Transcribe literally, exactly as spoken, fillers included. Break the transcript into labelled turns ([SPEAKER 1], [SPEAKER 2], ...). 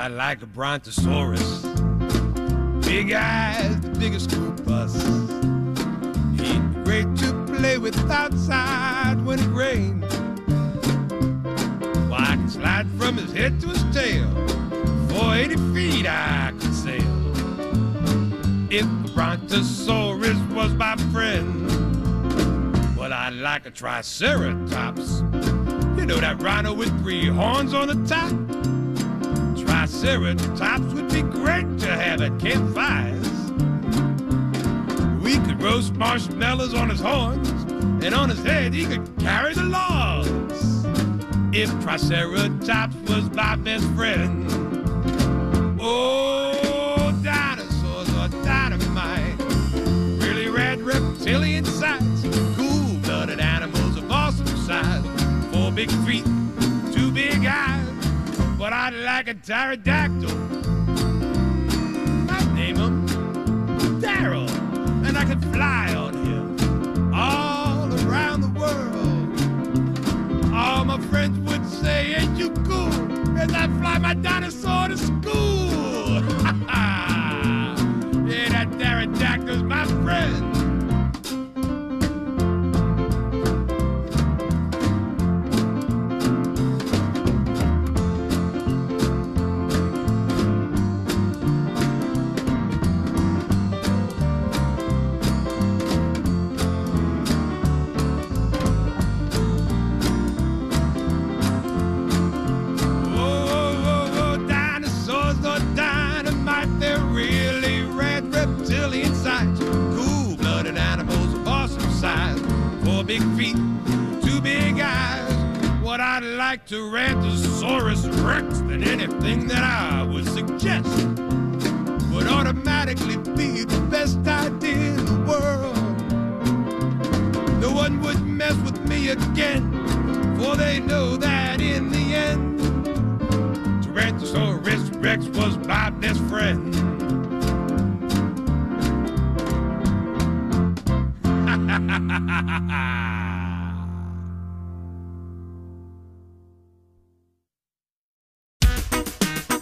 [SPEAKER 1] I like a brontosaurus. Big eyes, the biggest school bus. He'd be great to play with outside when it rained. Well, I could slide from his head to his tail. For eighty feet I could sail. If the brontosaurus was my friend, well, I'd like a triceratops. You know that rhino with three horns on the top? Triceratops would be great to have at campfires. We could roast marshmallows on his horns, and on his head he could carry the logs. If Triceratops was my best friend. Oh, dinosaurs are dynamite. Really rad reptilian sights. Cool-blooded animals of awesome size. Four big feet, two big eyes. But I'd like a pterodactyl. I'd name him Daryl, and I could fly on him all around the world. All my friends would say, ain't you cool, as I fly my dinosaur to school. Yeah, that pterodactyl's my friend. Cool-blooded animals of awesome size. Four big feet, two big eyes. What I'd like to Tyrannosaurus Rex than anything that I would suggest would automatically be the best idea in the world. No one would mess with me again, for they know that in the end Tyrannosaurus Rex was my best friend. Ha ha ha ha ha ha!